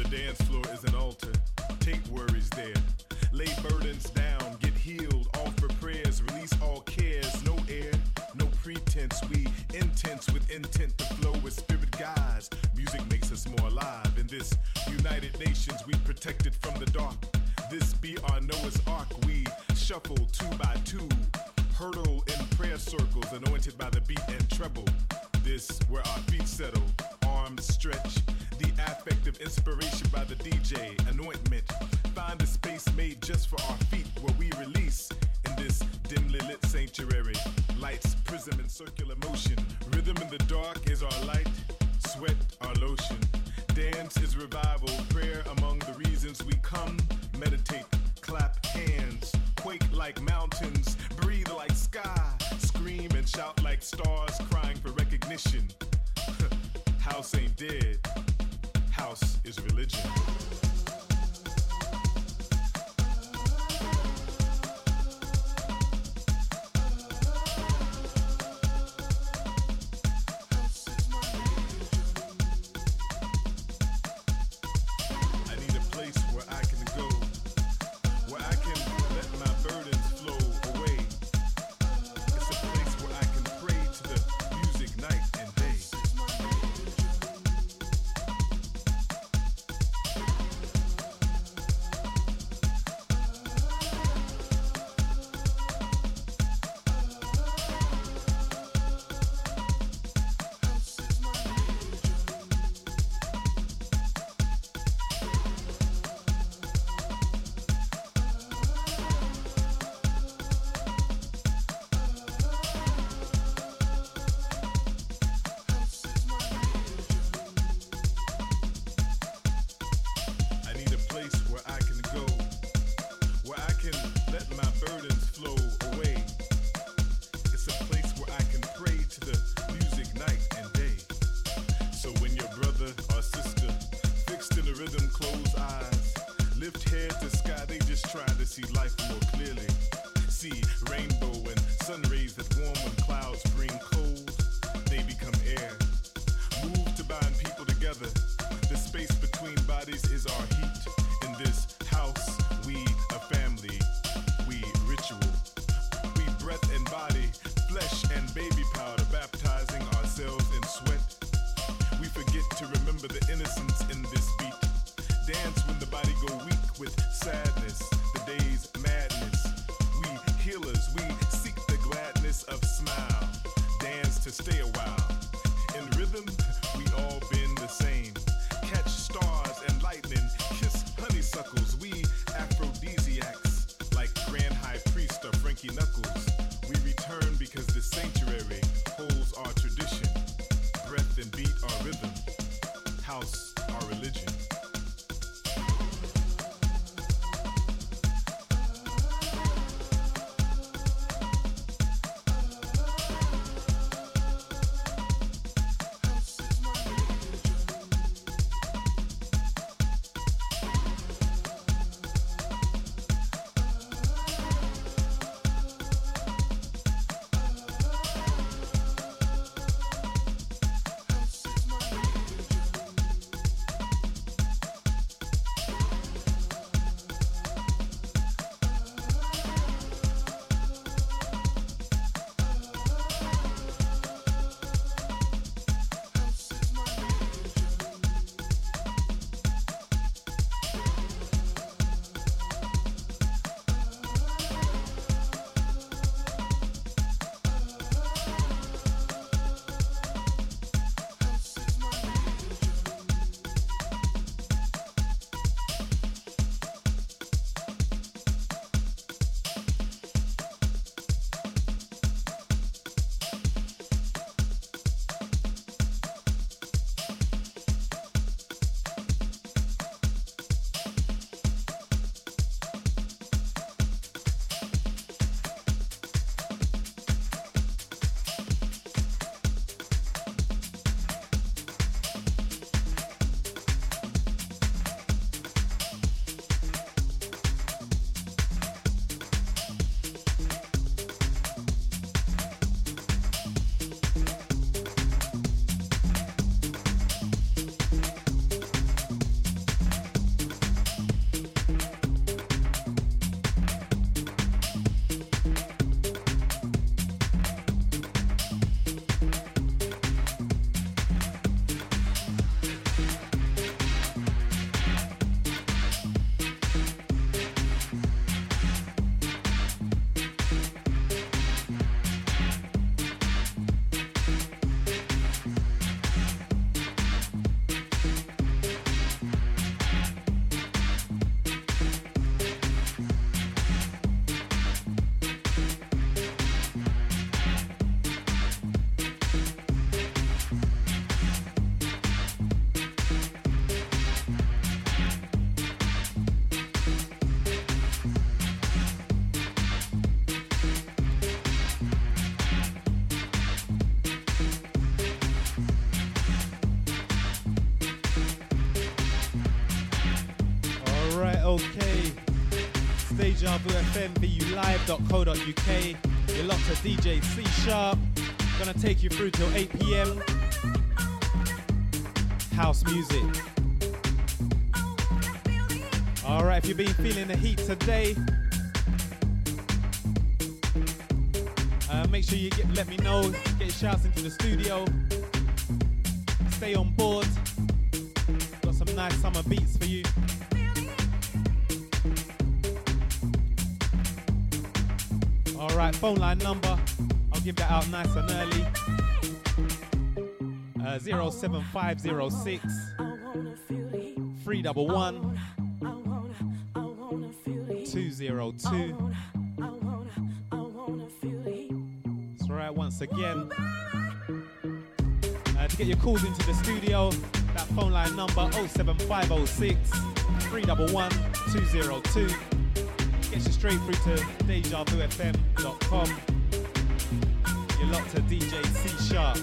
dance floor is an altar. Take worries there. Lay burdens down, get healed, offer prayers, release all cares. No air, no pretense. We intense with intent to flow with spirit guides. Music makes us more alive. In this United Nations, we protected from the dark. This be our Noah's Ark. We shuffle 2 by 2, hurdle in prayer circles, anointed by the beat and treble. This where our feet settle, arms stretch. The affective inspiration by the DJ, anointment. Find a space made just for our feet where we release in this dimly lit sanctuary. Lights, prism, and circular motion. Rhythm in the dark is our light, sweat our lotion. Dance is revival, prayer among the reasons we come. Meditate, clap hands, quake like mountains, breathe like sky, scream and shout like stars crying for recognition. House ain't dead, house is religion. Alright, okay. DejaVuFM.VULive.co.uk. You're locked to DJ C Sharp. Gonna take you through till 8 p.m. House music. Alright, if you've been feeling the heat today, make sure you let me know. Get your shouts into the studio. Stay on board. Got some nice summer beats for you. Alright, phone line number. I'll give that out nice and early. 07506 311 202. That's right, once again. To get your calls into the studio, that phone line number 07506 311 202. Gets you straight through to DejaVuFM.com. You're locked to DJ C Sharp.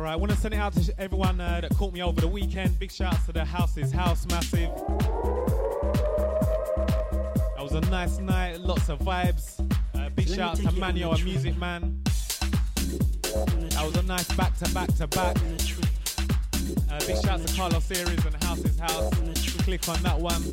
Alright, I want to send it out to everyone that caught me over the weekend. Big shout out to the House is House Massive. That was a nice night, lots of vibes. Big shout out to Manio and Music Man. That was a nice back to back to back. Big shout out to Carlos Series and House is House. Click on that one.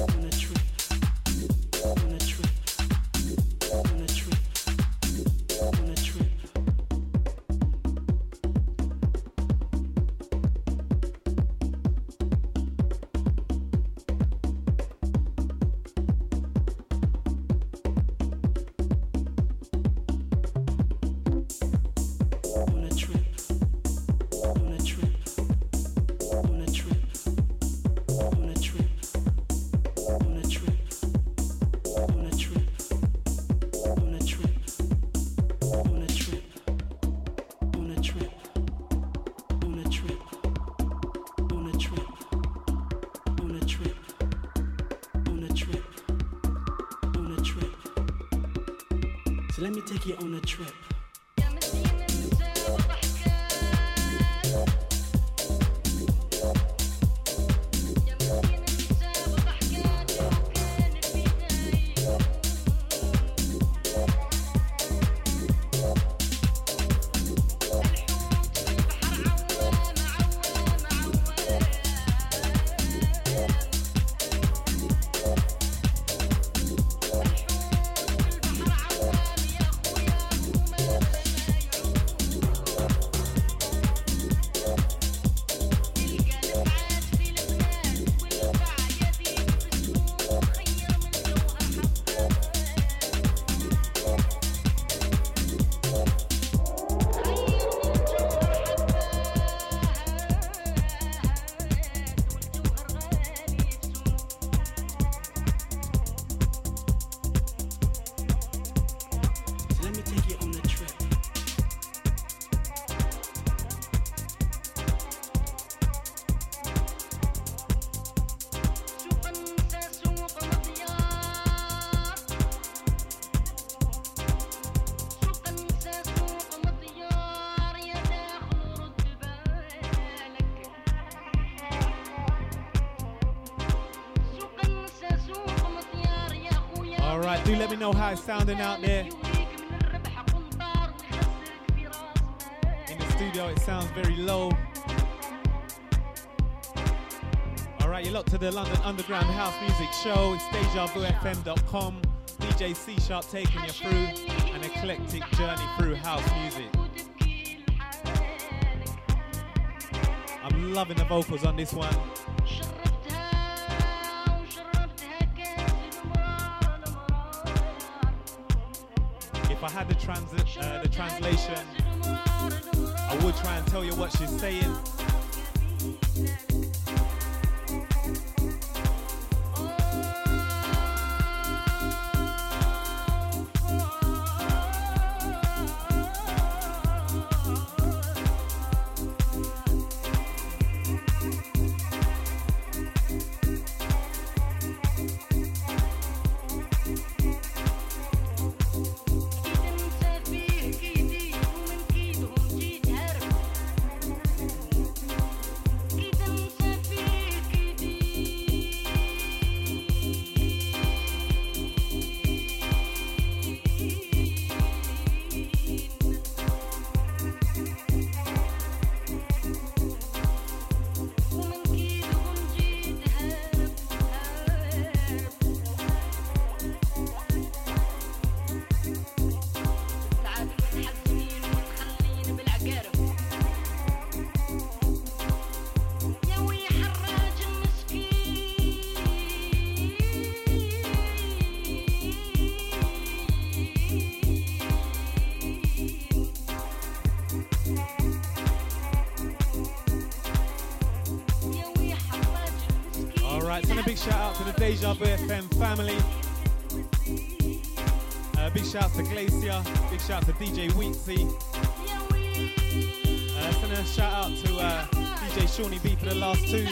Let me take you on a trip. Alright, do let me know how it's sounding out there. In the studio it sounds very low. Alright, you're locked to the London Underground House Music Show. It's DejaVuFM.com. DJ C Sharp taking you through an eclectic journey through house music. I'm loving the vocals on this one. If I had the translation, I would try and tell you what she's saying. Big shout out to the Deja Vu FM family. Big shout out to Glacier. Big shout out to DJ Weeksy. Send a shout out to DJ Shawnee B for the last two.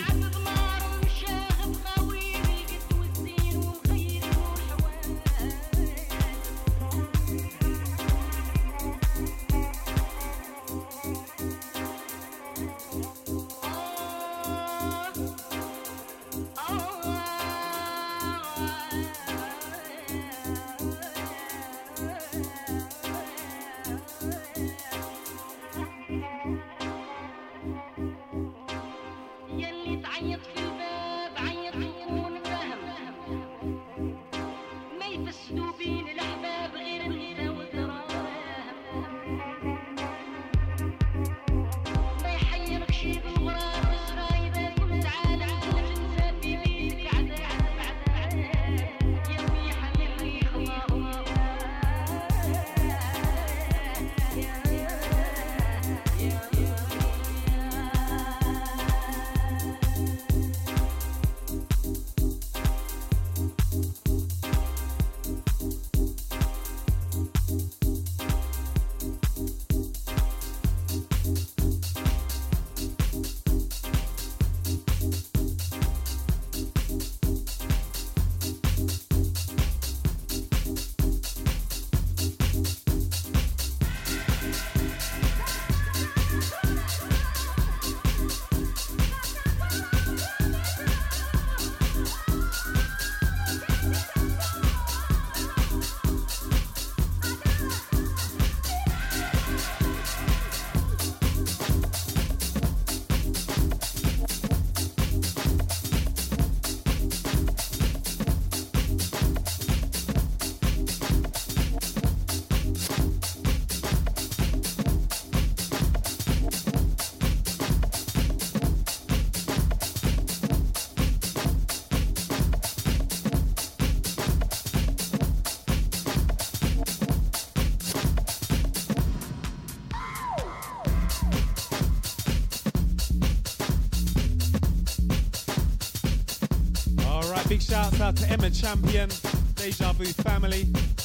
Big shouts out to Emma Champion, Deja Vu family.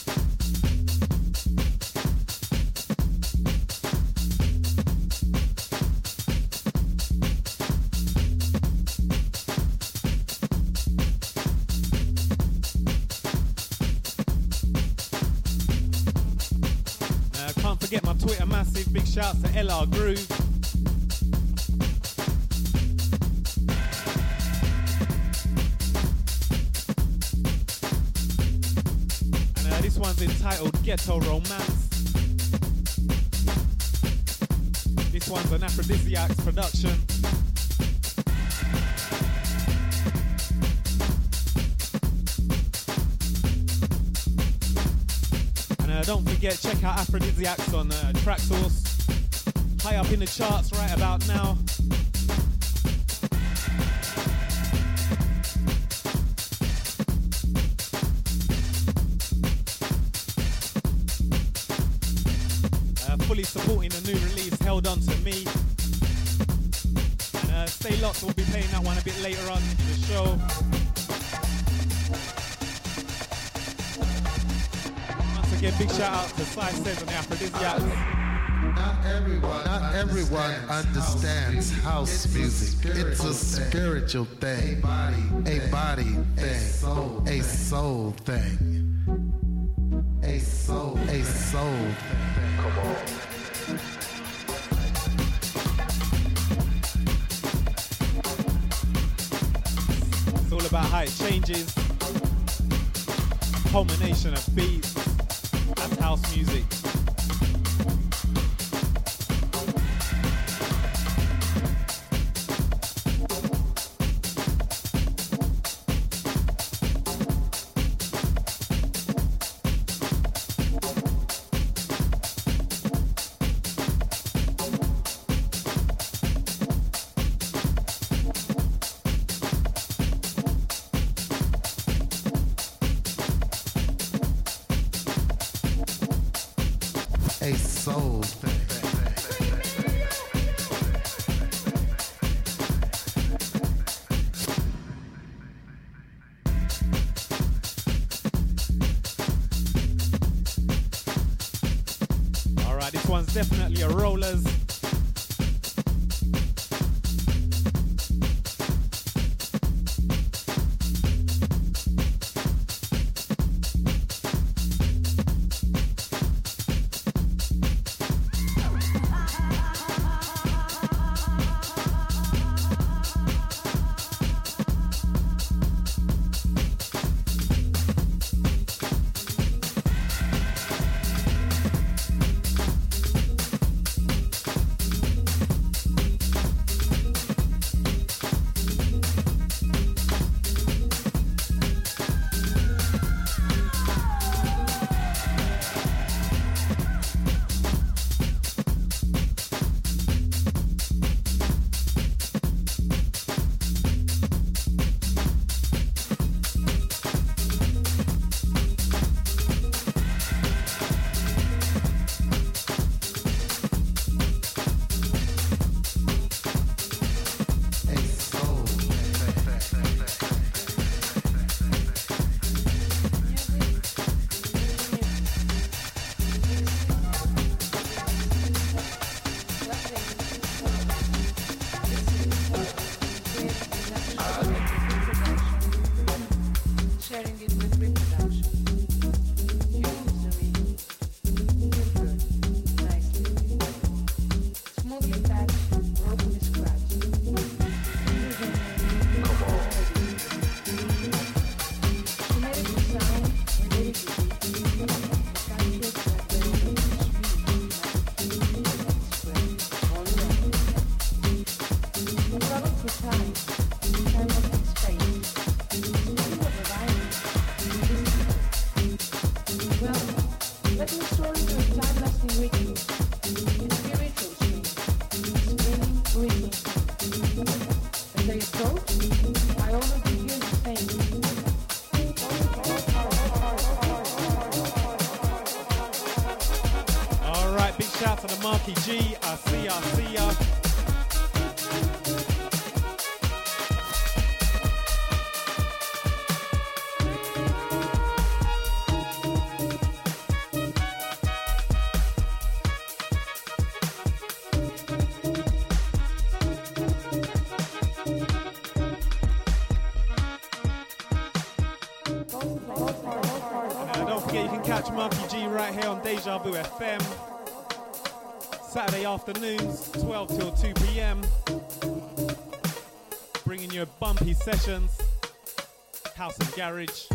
Can't forget my Twitter massive. Big shouts to LR Groove. This one's entitled Ghetto Romance. This one's an Aphrodisiacs production. And don't forget, check out Aphrodisiacs on Traxsource. High up in the charts right about now. Fully supporting the new release, Held On To Me. And stay locked, we'll be playing that one a bit later on in the show. Once again, big shout out to Size Says and the Aphrodisiacs. Not everyone understands house music. It's a spiritual thing, a body thing, a soul thing, a soul thing. Come on. It's all about how it changes. Culmination of beats. That's house music. Definitely a rollers. Deja Vu FM, Saturday afternoons, 12 till 2 p.m. Bringing you bumpy sessions, house and garage.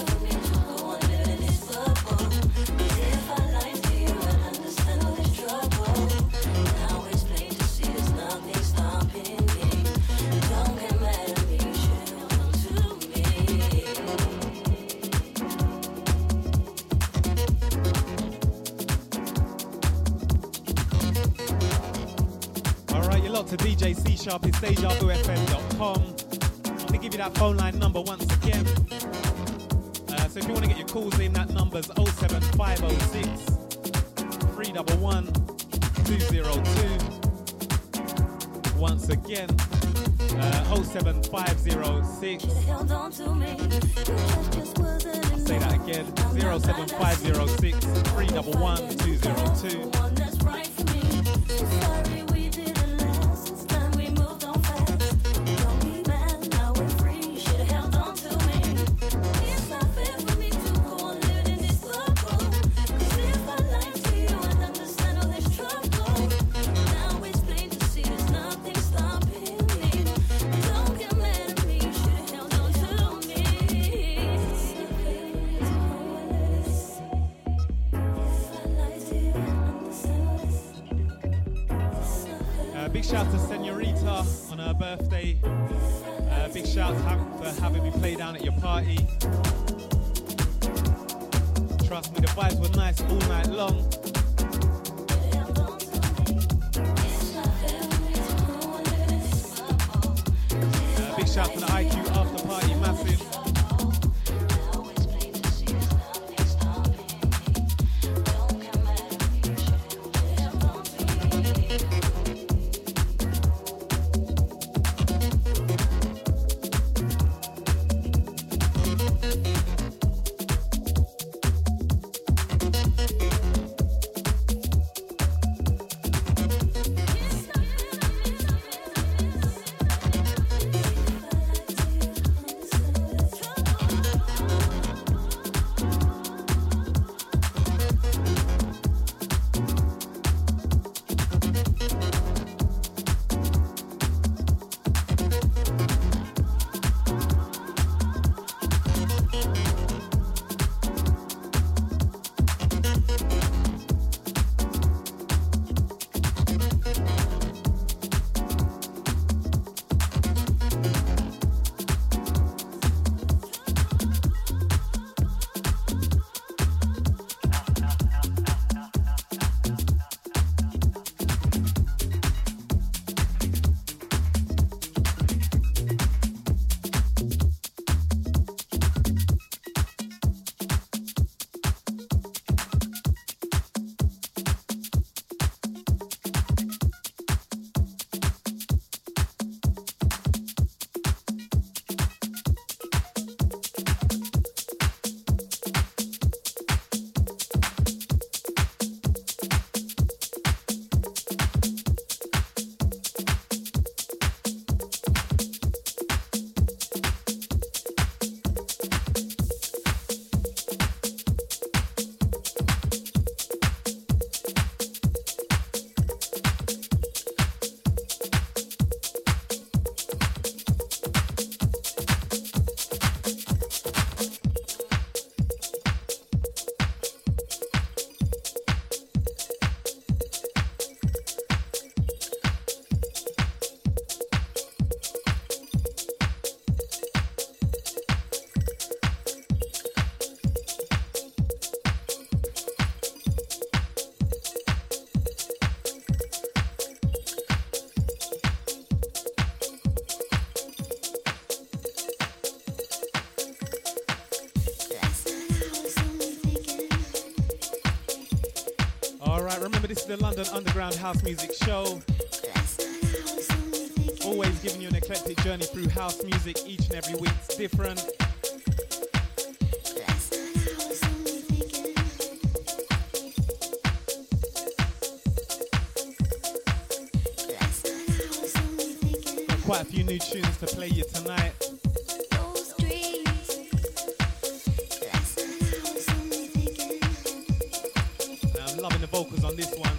Trouble. locked to DJ C Sharp. It's DejaVuFM.com. I'm going to give you that phone line number once again. So if you want to get your calls in, that number's 07506 311 202. Once again, 07506. Say that again, 07506 311 202. Big shout to Senorita on her birthday. Big shout for having me play down at your party. Trust me, the vibes were nice all night long. Big shout to the IQ after party, massive. Remember, this is the London Underground House Music Show. Always giving you an eclectic journey through house music. Each and every week's different. Got quite a few new tunes to play you tonight. The vocals on this one.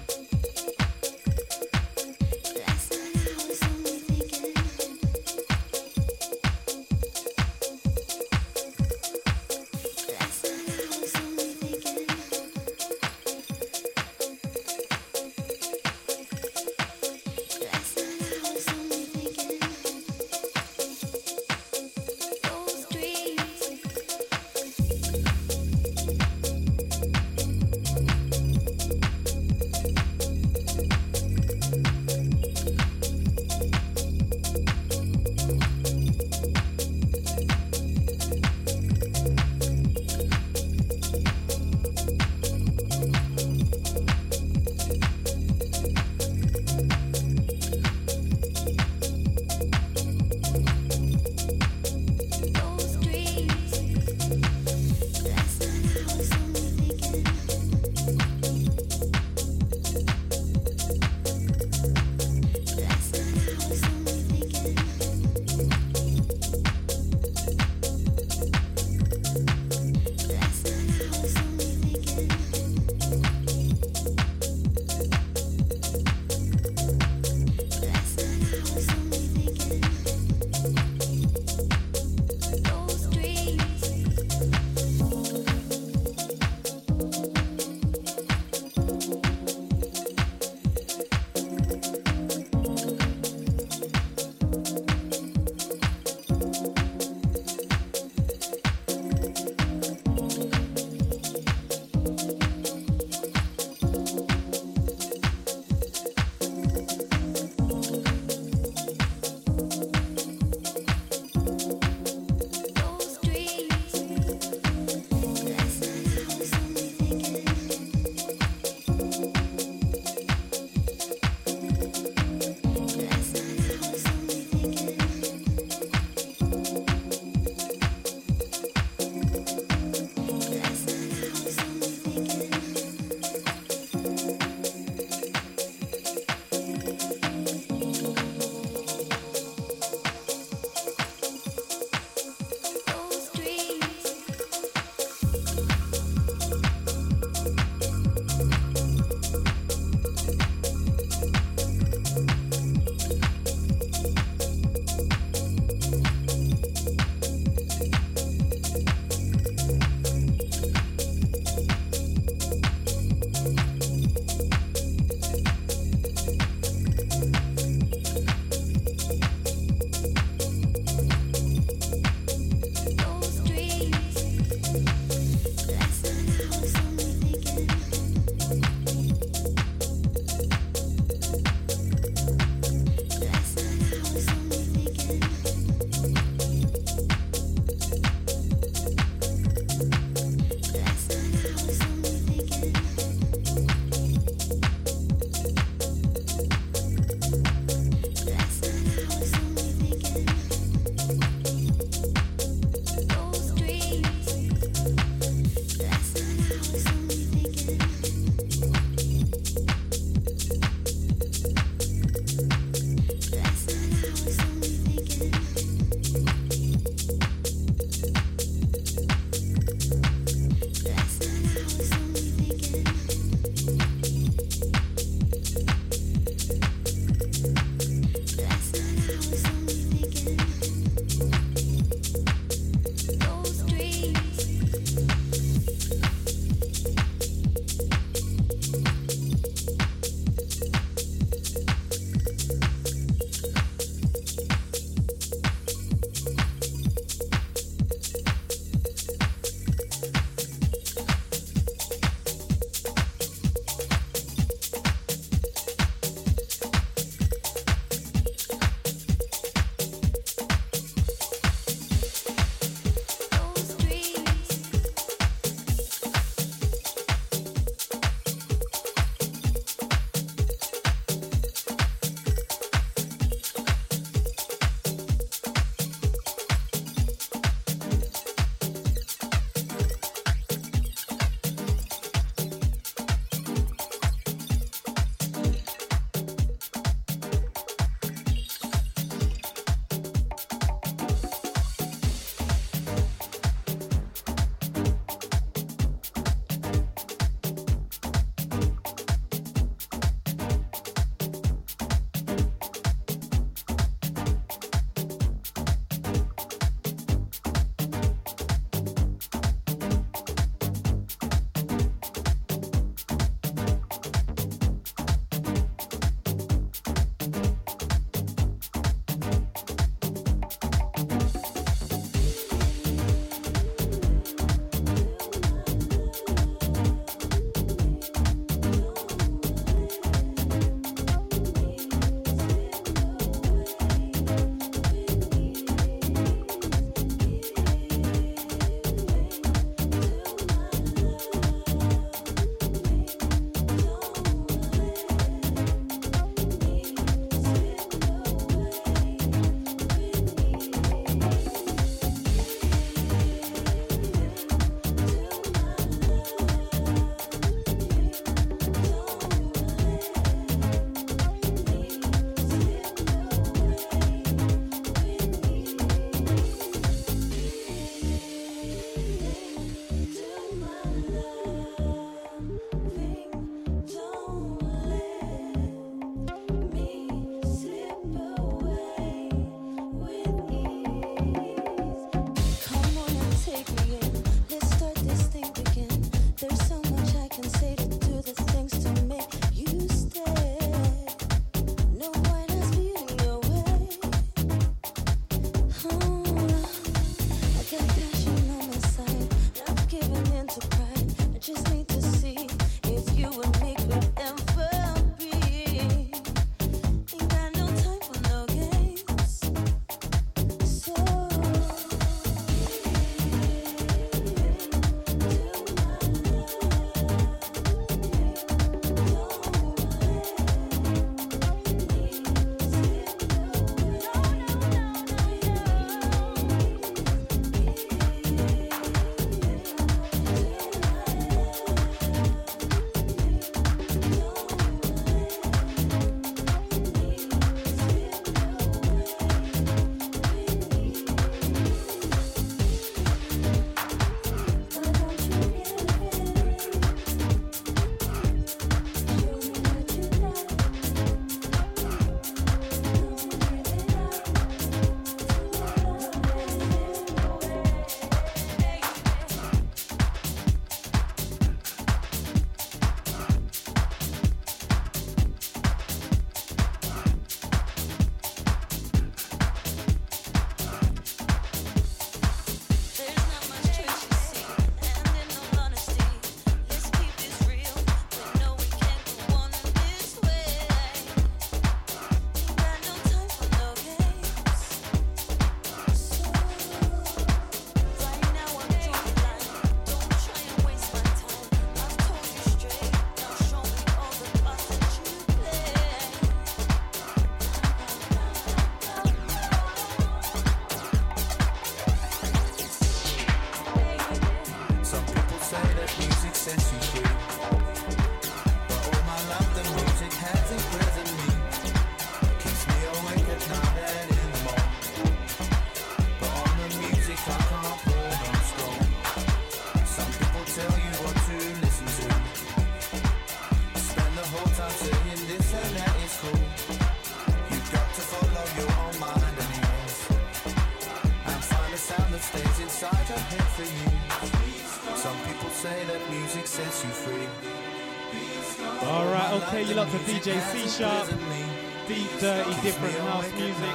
Alright, okay, you lot to DJ C Sharp. Deep, dirty, different house music.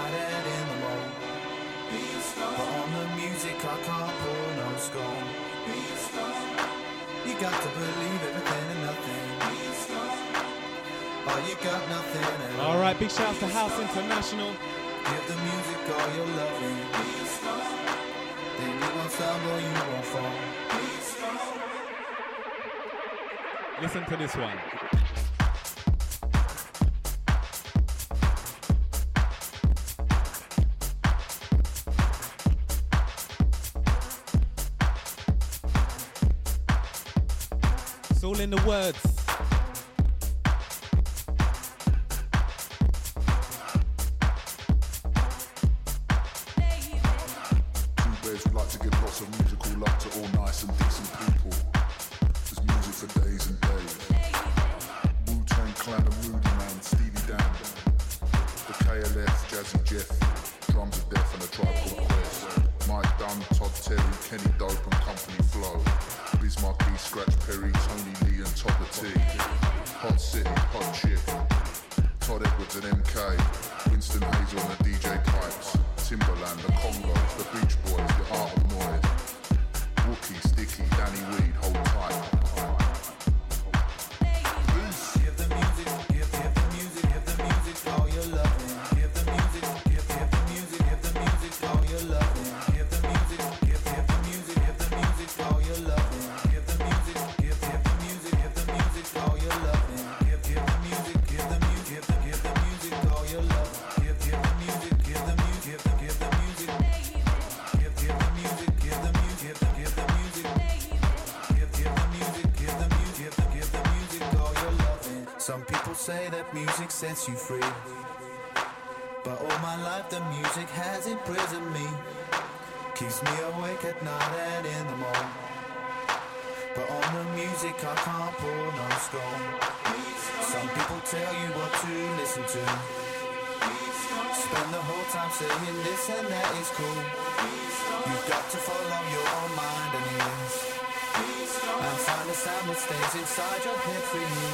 But on the music I can't pull no scorn. You got to believe everything and nothing. Oh, you got nothing at all. Alright, big shouts to House International. Give the music all your loving. Then you won't stumble, you won't fall. Listen to this one. It's all in the words. We'd like to give lots of musical love to all nice and decent people. There's music for days and days. Wu-Tang Clan and Moody Man, Stevie Dan, the KLF, Jazzy Jeff, Drums of Death and a Tribe Called Quest, Mike Dunn, Todd Terry, Kenny Dope and Company Flow, Biz Marquis, Scratch Perry, Tony Lee and Todd the T, Hot City, Hot Chick, Todd Edwards and MK, Winston Hazel and the DJ Pipes, Timberland, the Congos, the Beach Boys, the Art of Noise, Wookie, Sticky, Danny Weed, hold tight. Give the music, give the music, give the music all your loving. Give the music, give the music, give the music all your loving. Give the music, give the music, give the music all your loving. Give the music, give the music, give the music all your loving. Give the music, give the music, give the music all your loving. Give the music, give the music, give the music. Give the music, give the music, give the music. Give the music, give the music, give the music all your loving. Some people say that music sets you free, but all my life the music has imprisoned me. Keeps me awake at night and in the morning. But on the music I can't pull no scorn. Some people tell you what to listen to. Spend the whole time saying this and that is cool. You've got to follow your own mind and ears, and find a sound that stays inside your head for you.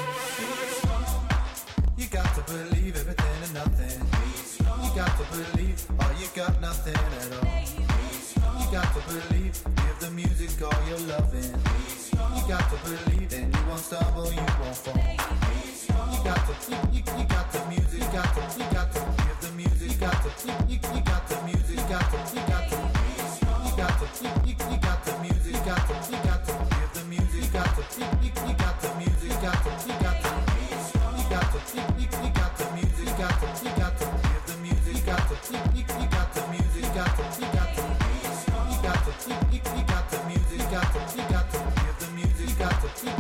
You got to believe everything and nothing. You got to believe, or you got nothing at all. You got to believe, give the music all your loving. You got to believe, then you won't stumble, you won't fall. You got to, you got the music, you got to give the music, you got the music, you got the music, you got the music, you got the music, you got to give the music, you got the music, you got the music, you got the music, you got to give the music, you got the music, you got the music, you got to give the music, you got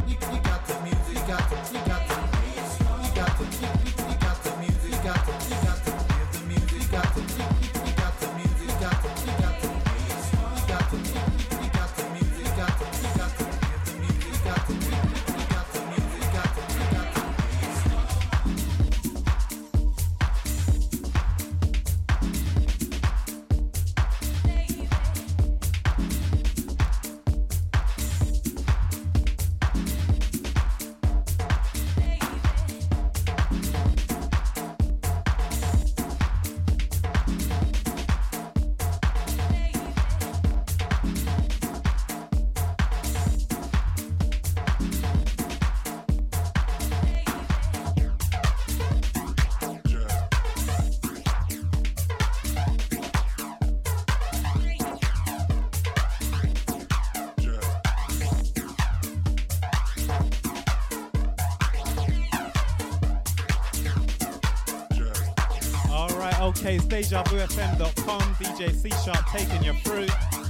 Okay, it's DejaVuFM.com. DJ C Sharp taking you through.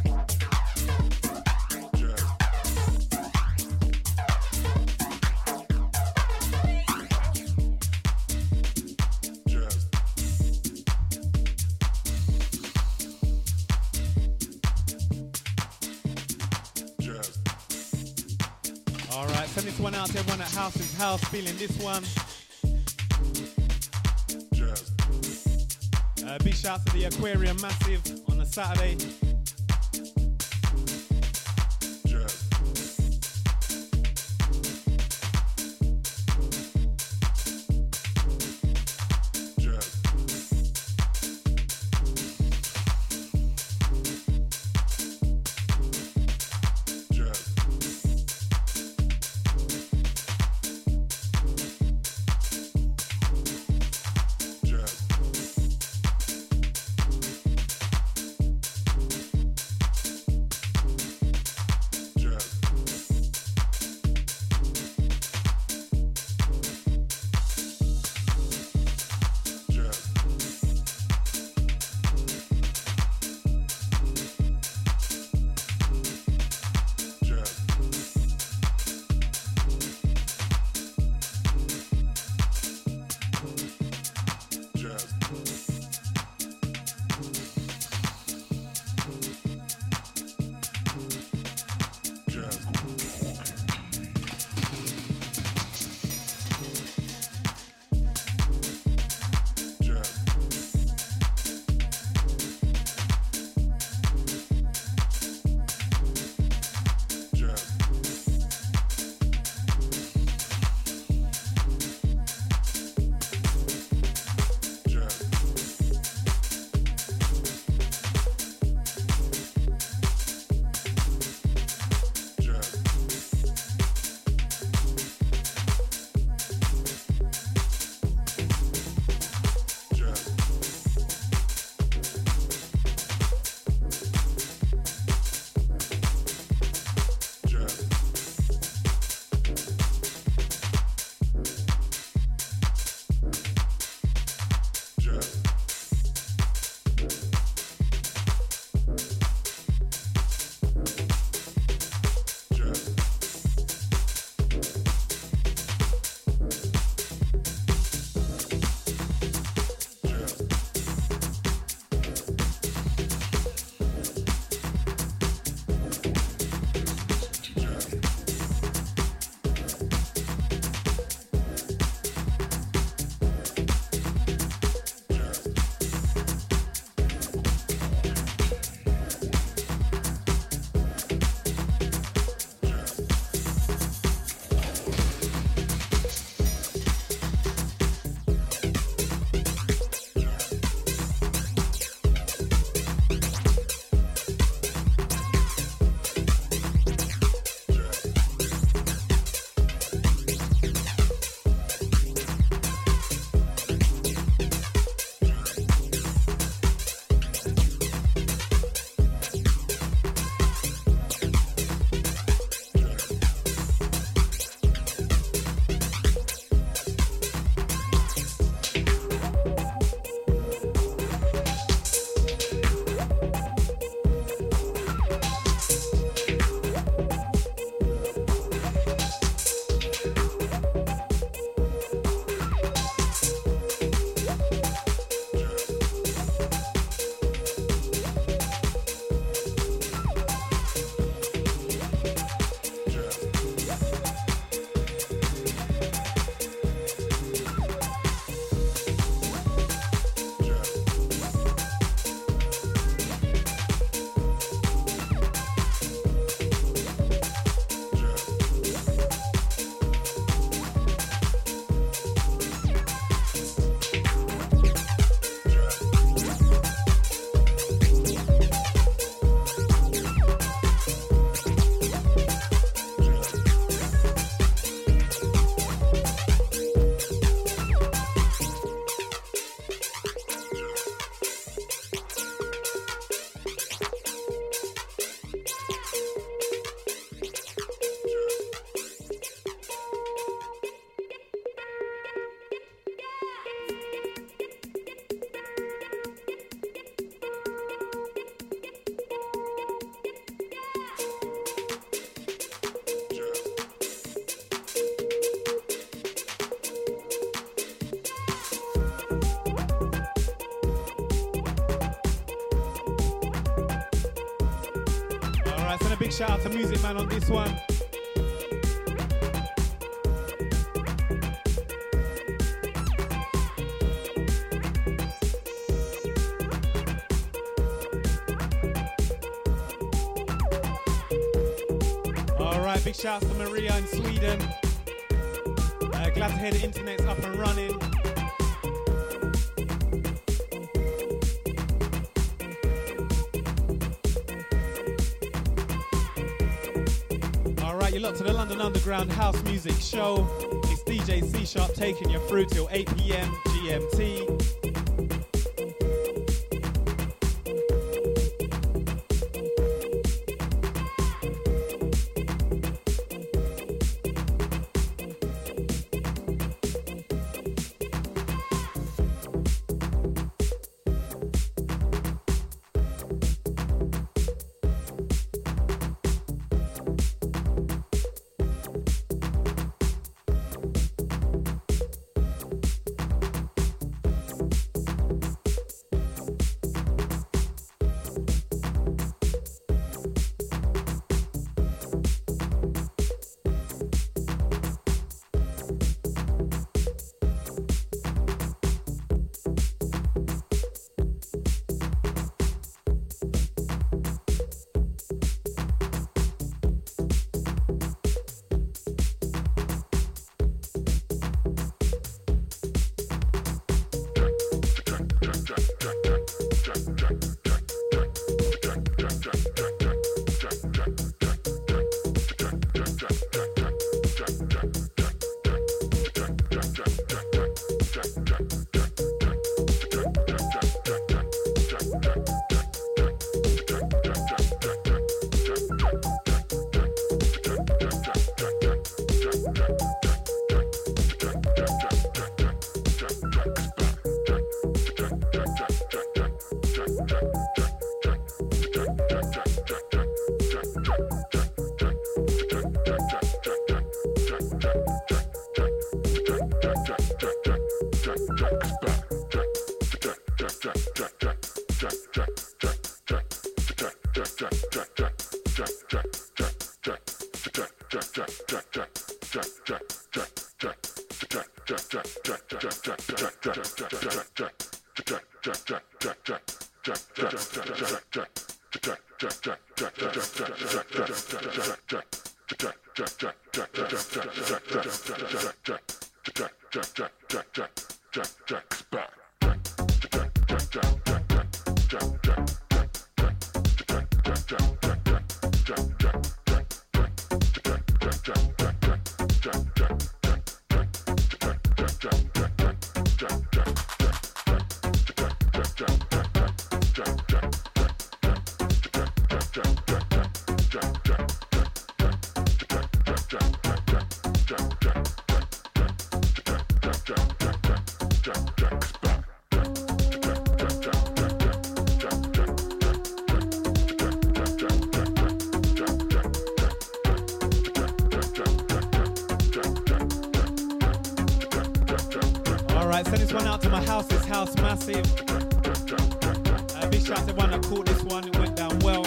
Alright, send this one out to everyone at House's House feeling this one. Big shout to the Aquarium Massive on a Saturday. Alright, send a big shout out to Music Man on this one. Alright, big shout out to Maria in Sweden. Glad to hear the internet's up and running. Alright, you're locked to the London Underground House Music Show. It's DJ C Sharp taking you through till 8 PM GMT. Send this one out to my house, this house massive. Big shout out to the one that caught this one, it went down well.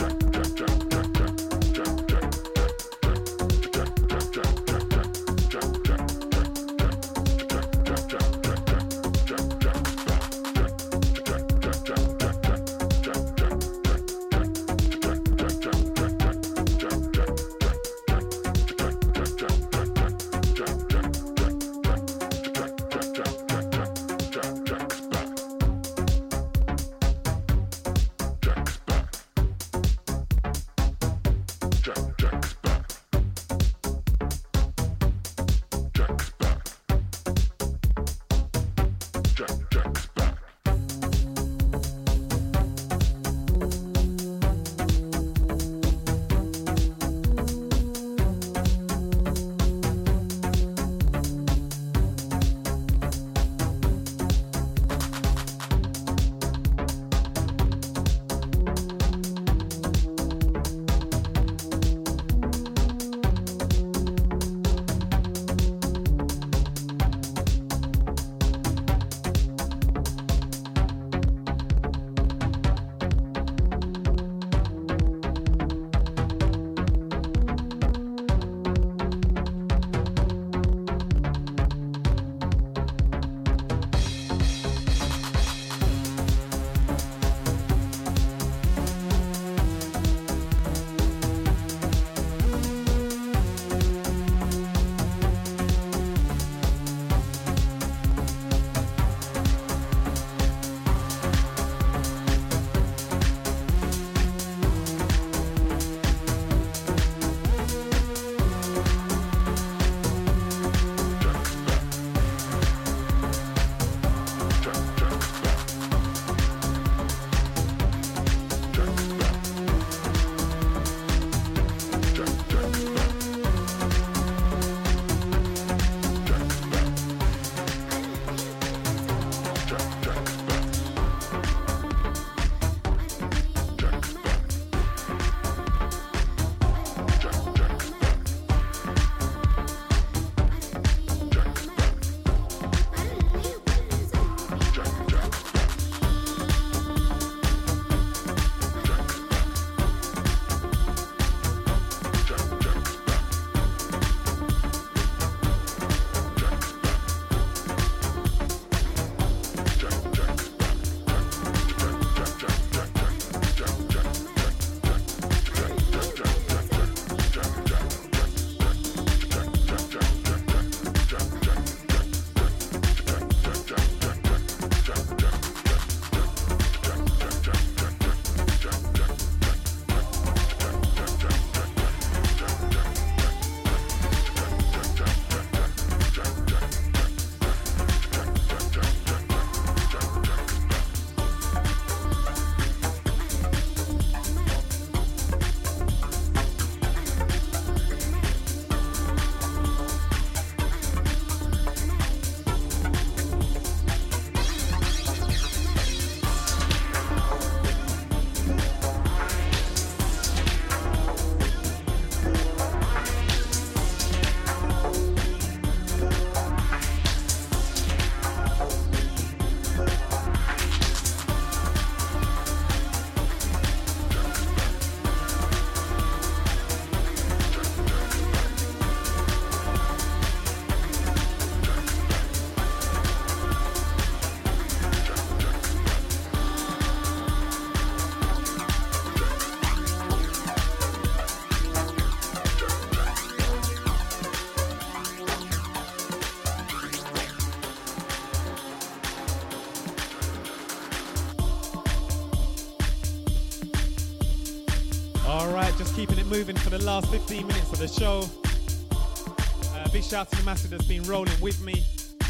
Alright, just keeping it moving for the last 15 minutes of the show. Big shout to the master that's been rolling with me.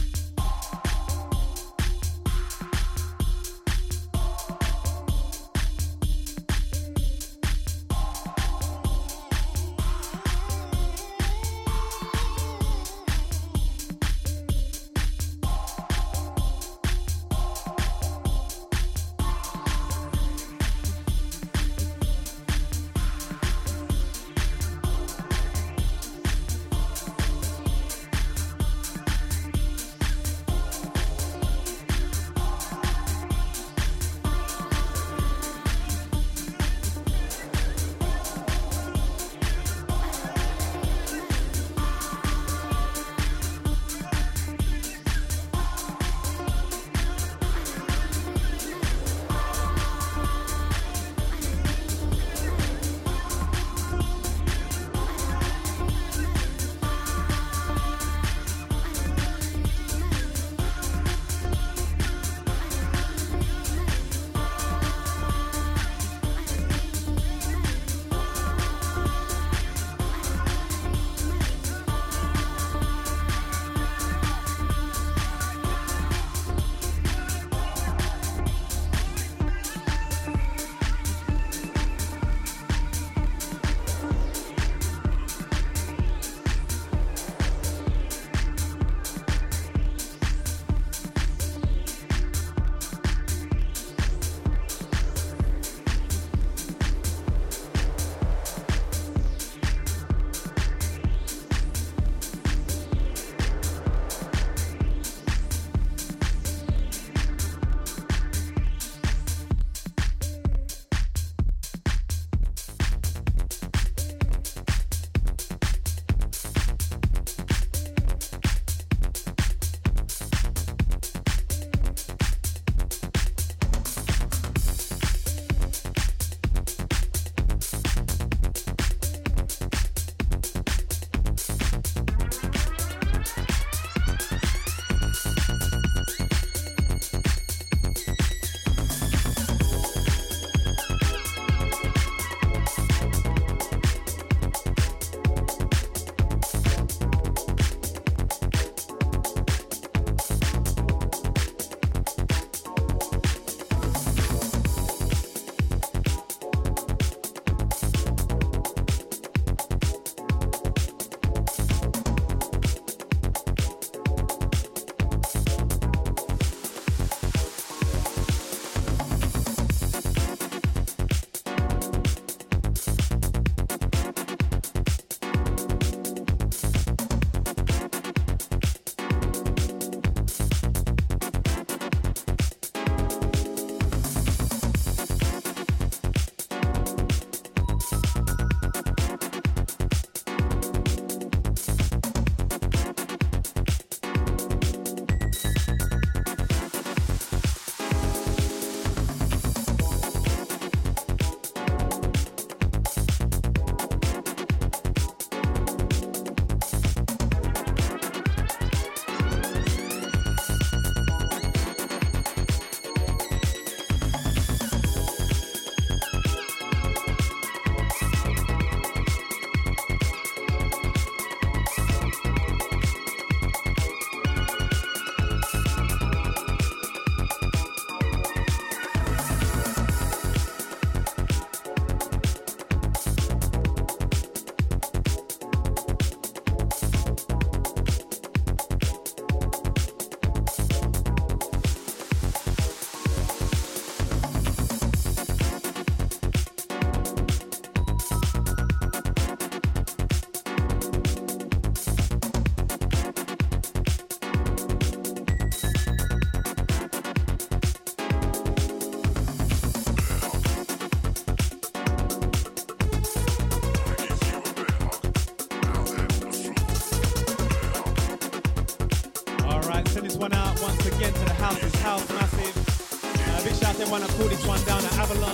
House Massive. Big shout out to everyone that called this one down at Avalon.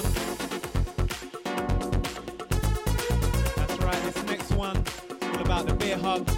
That's right, this next one, all about the beer hug.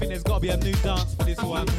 think there's got to be a new dance for this one.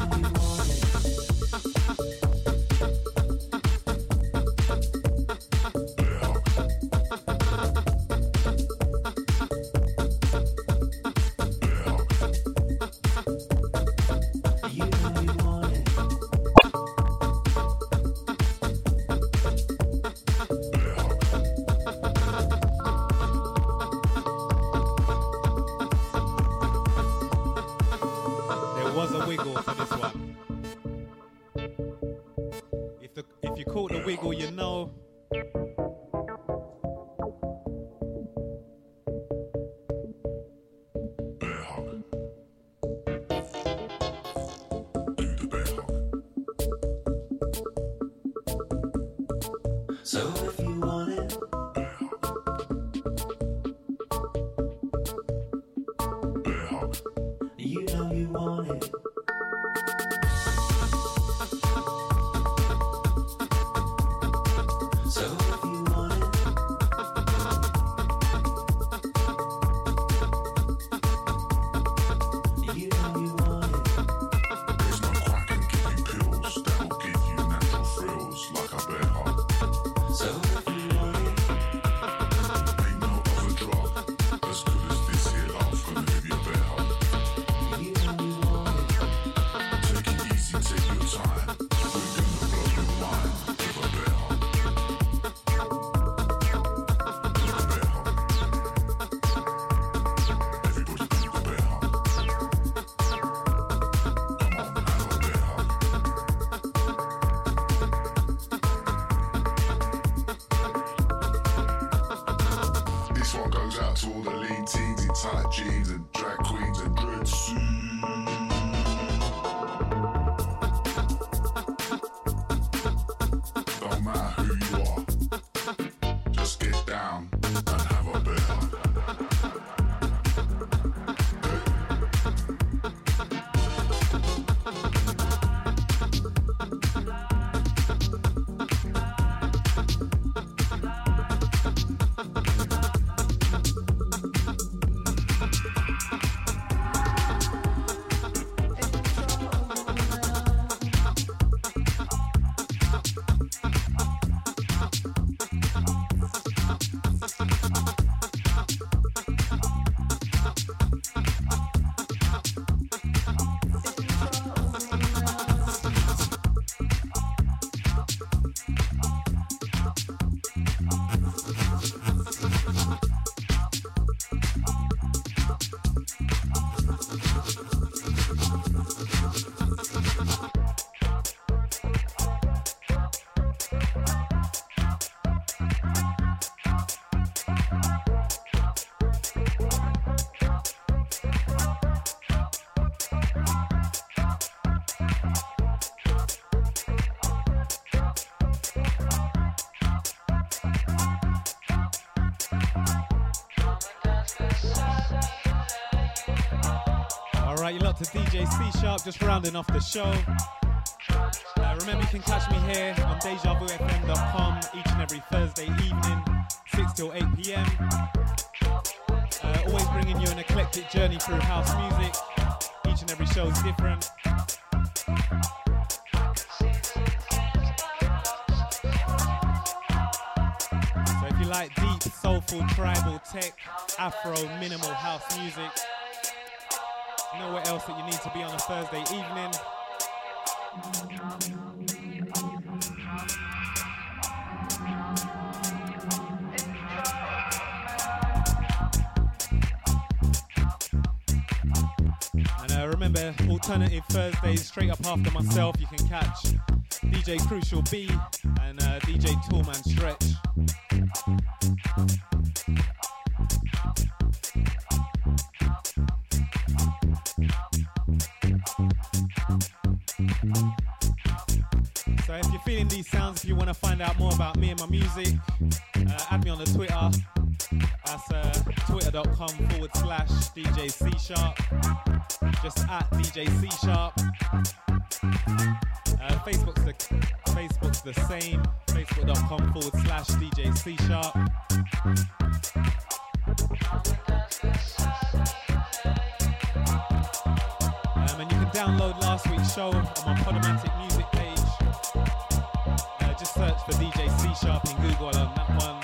To DJ C Sharp, just rounding off the show. Remember, you can catch me here on DejaVuFM.com each and every Thursday evening, 6 till 8 p.m. Always bringing you an eclectic journey through house music. Each and every show is different. So if you like deep, soulful, tribal, tech, Afro, minimal house music, nowhere else that you need to be on a Thursday evening. And remember, alternative Thursdays straight up after myself, you can catch DJ Crucial B and DJ Toolman Stretch. So if you're feeling these sounds, if you want to find out more about me and my music, add me on the Twitter. That's twitter.com/DJ C Sharp. Just at DJ C Sharp. Facebook's the same. Facebook.com/DJ C Sharp. And you can download last week's show on my Podomatic music page. Just search for DJ C Sharp in Google on that one.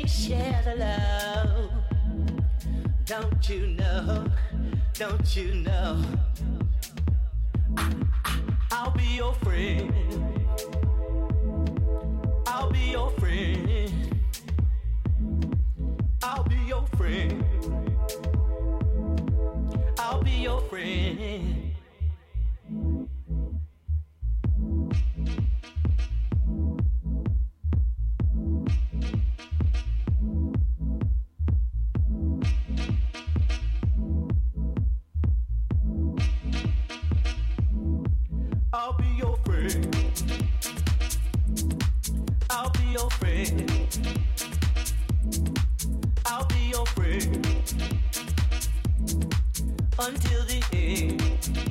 share the love. Don't you know? Don't you know? I'll be your friend. I'll be your friend. I'll be your friend. I'll be your friend. I'll be your friend. I'll be your friend. I'll be your friend until the end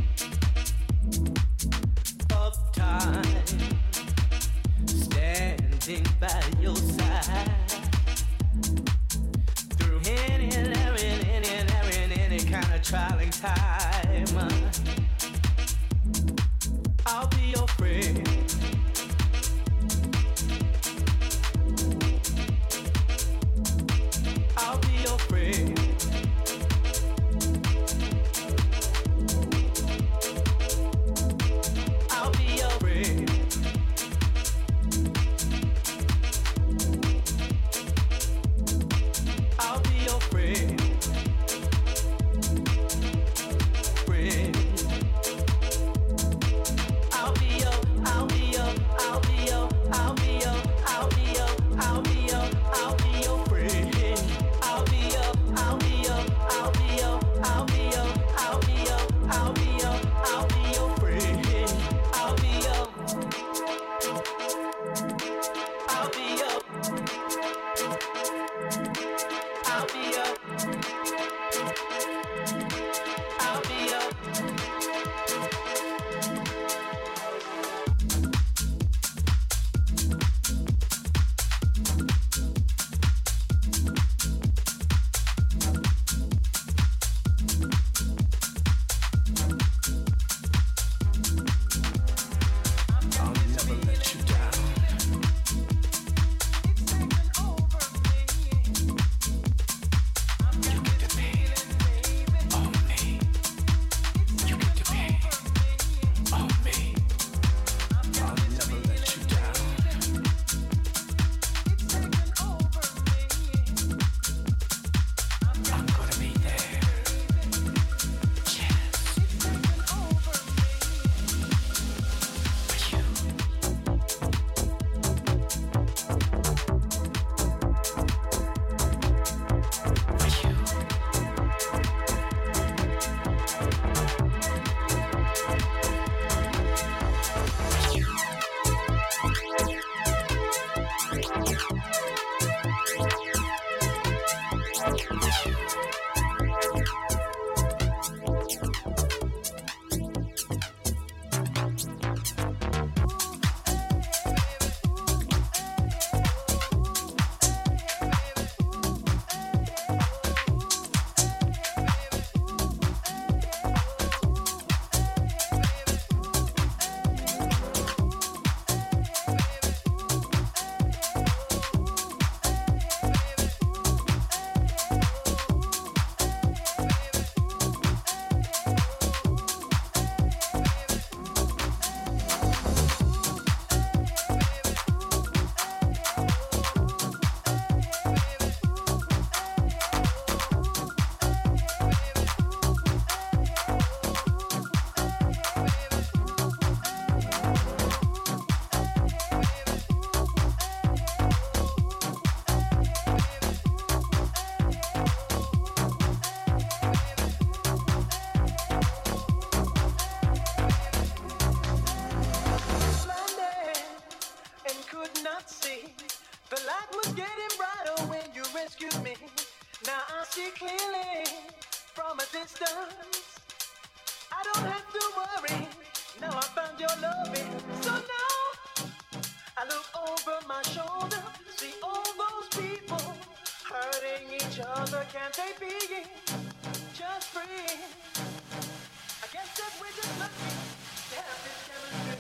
of time, standing by your side through any kind of trying time. I'll be your friend. I'll be your friend. I'll be your friend. I'll be your friend. Friend. I'll be your see clearly from a distance. I don't have to worry. Now I found your loving. So now I look over my shoulder, see all those people hurting each other. Can't they be just free? I guess that we're just lucky to have this chemistry.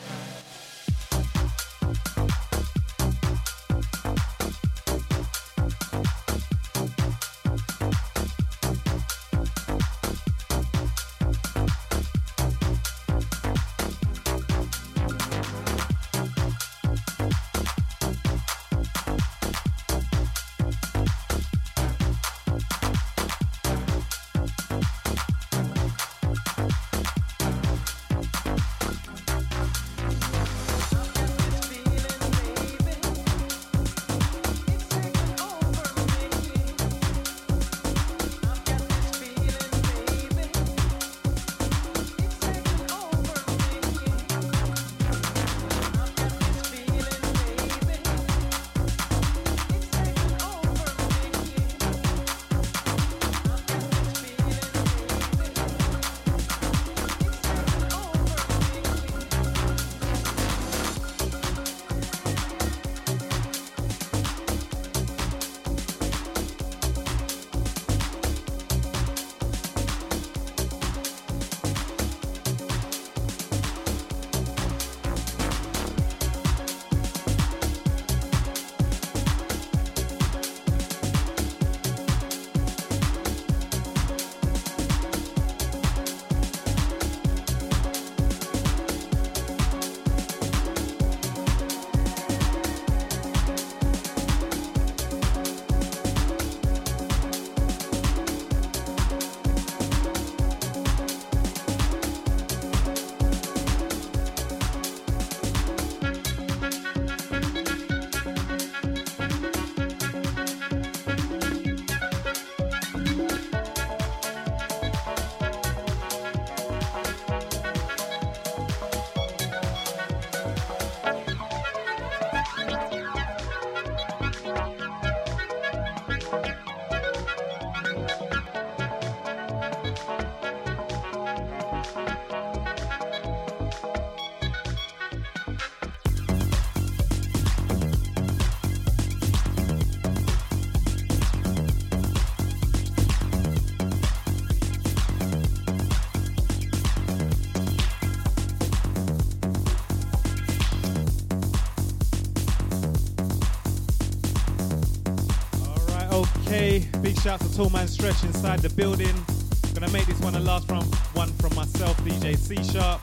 Okay, big shout to Tallman Stretch inside the building. Gonna make this one the last one from myself, DJ C Sharp.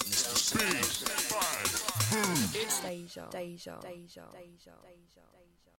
Deja.